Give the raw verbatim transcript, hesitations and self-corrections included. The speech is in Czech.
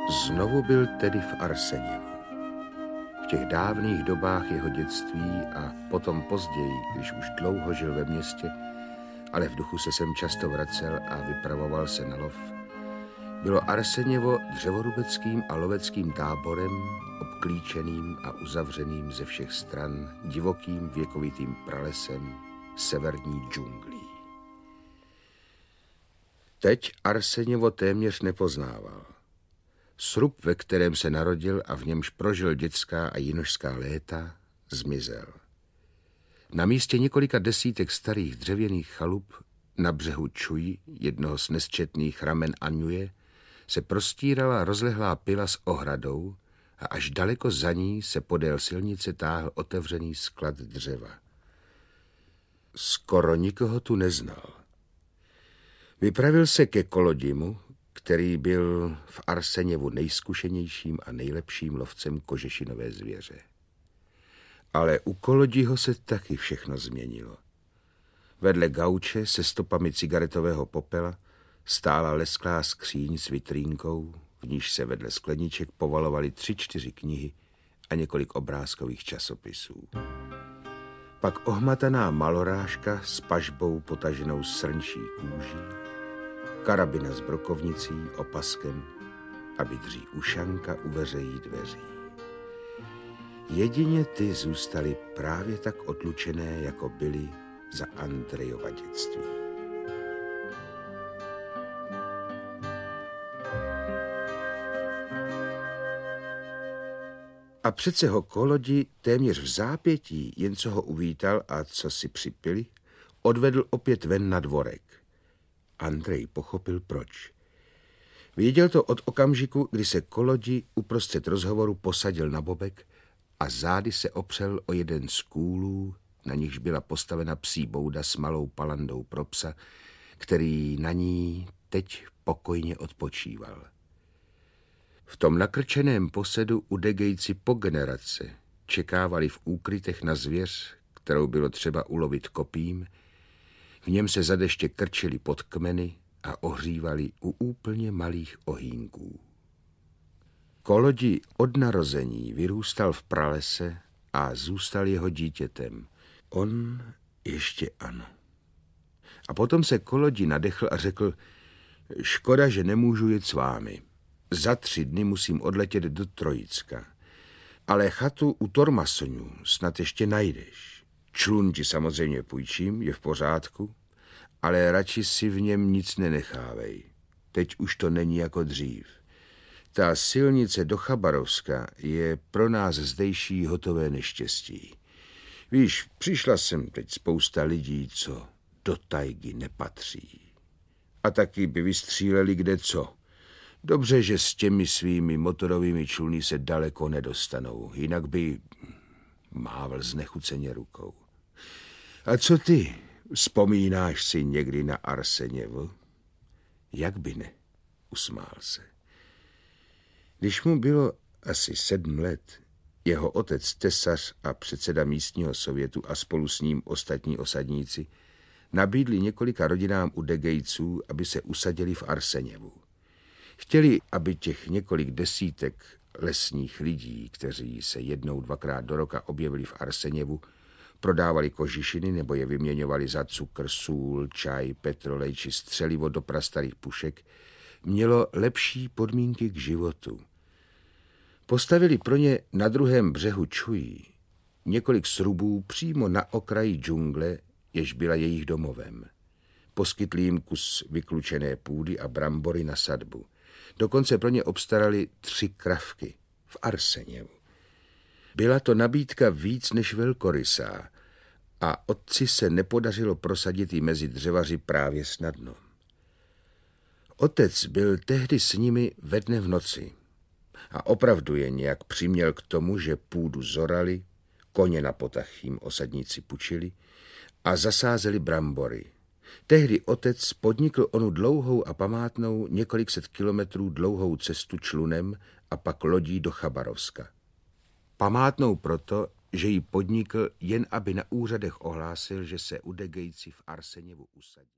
Znovu byl tedy v Arseněvu. V těch dávných dobách jeho dětství a potom později, když už dlouho žil ve městě, ale v duchu se sem často vracel a vypravoval se na lov, bylo Arseněvo dřevorubeckým a loveckým táborem, obklíčeným a uzavřeným ze všech stran divokým věkovitým pralesem severní džunglí. Teď Arseněvo téměř nepoznával. Srub, ve kterém se narodil a v němž prožil dětská a jinožská léta, zmizel. Na místě několika desítek starých dřevěných chalup na břehu Čuji, jednoho z nesčetných ramen Anuje, se prostírala rozlehlá pila s ohradou a až daleko za ní se podél silnice táhl otevřený sklad dřeva. Skoro nikoho tu neznal. Vypravil se ke Kolodimu, který byl v Arseněvu nejzkušenějším a nejlepším lovcem kožešinové zvěře. Ale u Kolodiho se taky všechno změnilo. Vedle gauče se stopami cigaretového popela stála lesklá skříň s vitrínkou, v níž se vedle skleniček povalovaly tři, čtyři knihy a několik obrázkových časopisů. Pak ohmataná malorážka s pažbou potaženou srnčí kůží, karabina s brokovnicí, opaskem a vydří ušanka u veřejí dveří. Jedině ty zůstaly právě tak odlučené, jako byly za Andrejova dětství. A přece ho Kolodi téměř v zápětí, jen co ho uvítal a co si připili, odvedl opět ven na dvorek. Andrej pochopil proč. Věděl to od okamžiku, kdy se Kolodi uprostřed rozhovoru posadil na bobek a zády se opřel o jeden z kůlů, na nichž byla postavena psí bouda s malou palandou pro psa, který na ní teď pokojně odpočíval. V tom nakrčeném posedu udegejci po generace čekávali v úkrytech na zvěř, kterou bylo třeba ulovit kopím. V něm se za deště krčili pod kmeny a ohřívali u úplně malých ohýnků. Kolodi od narození vyrůstal v pralese a zůstal jeho dítětem. On ještě ano. A potom se Kolodi nadechl a řekl, škoda, že nemůžu jet s vámi. Za tři dny musím odletět do Trojicka. Ale chatu u Tormasonů snad ještě najdeš. Člun ti samozřejmě půjčím, je v pořádku, ale radši si v něm nic nenechávej. Teď už to není jako dřív. Ta silnice do Chabarovska je pro nás zdejší hotové neštěstí. Víš, přišla sem teď spousta lidí, co do tajgy nepatří. A taky by vystříleli kde co. Dobře, že s těmi svými motorovými čluny se daleko nedostanou, jinak by mával znechuceně rukou. A co ty? Vzpomínáš si někdy na Arseněvo? Jak by ne? Usmál se. Když mu bylo asi sedm let, jeho otec tesař a předseda místního sovětu a spolu s ním ostatní osadníci nabídli několika rodinám u Degejců, aby se usadili v Arseněvu. Chtěli, aby těch několik desítek lesních lidí, kteří se jednou, dvakrát do roka objevili v Arseněvu, prodávali kožišiny nebo je vyměňovali za cukr, sůl, čaj, petrolej či střelivo do prastarých pušek, mělo lepší podmínky k životu. Postavili pro ně na druhém břehu Čuji několik srubů přímo na okraji džungle, jež byla jejich domovem. Poskytli jim kus vyklučené půdy a brambory na sadbu. Dokonce pro ně obstarali tři kravky v Arseněvu. Byla to nabídka víc než velkorysá a otci se nepodařilo prosadit ji mezi dřevaři právě snadno. Otec byl tehdy s nimi ve dne v noci a opravdu je nějak přiměl k tomu, že půdu zorali, koně na potah jim osadníci pučili a zasázeli brambory. Tehdy otec podnikl onu dlouhou a památnou několik set kilometrů dlouhou cestu člunem a pak lodí do Chabarovska. Památnou proto, že ji podnikl jen aby na úřadech ohlásil, že se udegejci v Arseněvu usadí.